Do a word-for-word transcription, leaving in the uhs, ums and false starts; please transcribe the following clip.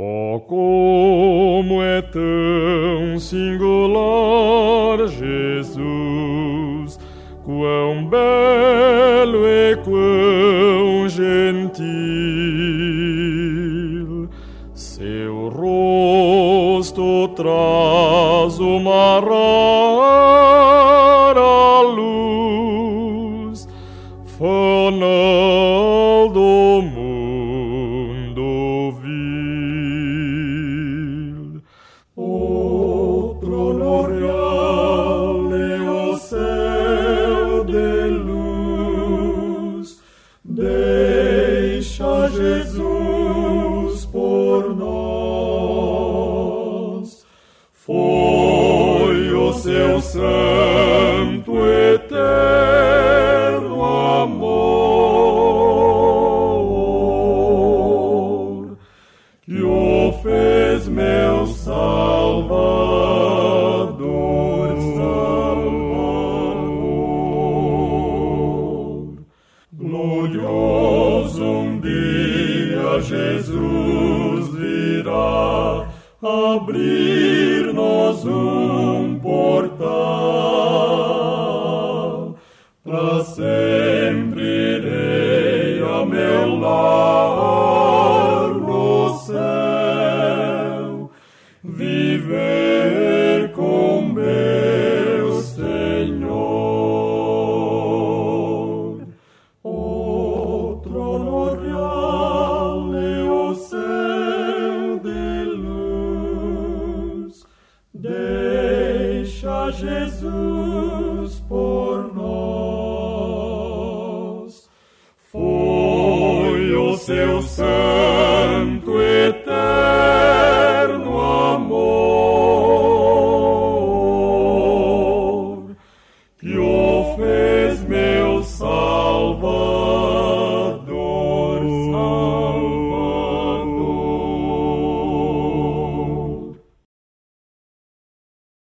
Oh, como é tão singular, Jesus, quão belo e quão gentil. Seu rosto traz uma rara luz, fanal do mundo vil. O trono real e o céu de luz, deixa Jesus por nós. Foi o seu santo eterno amor que o fez meu Salvador, Salvador. Glorioso um dia Jesus virá abrir-nos um portal. Para sempre irei a meu lar no céu, viver com meu Senhor. O trono real e o céu de luz, deixa Jesus por nós. Foi o seu sangue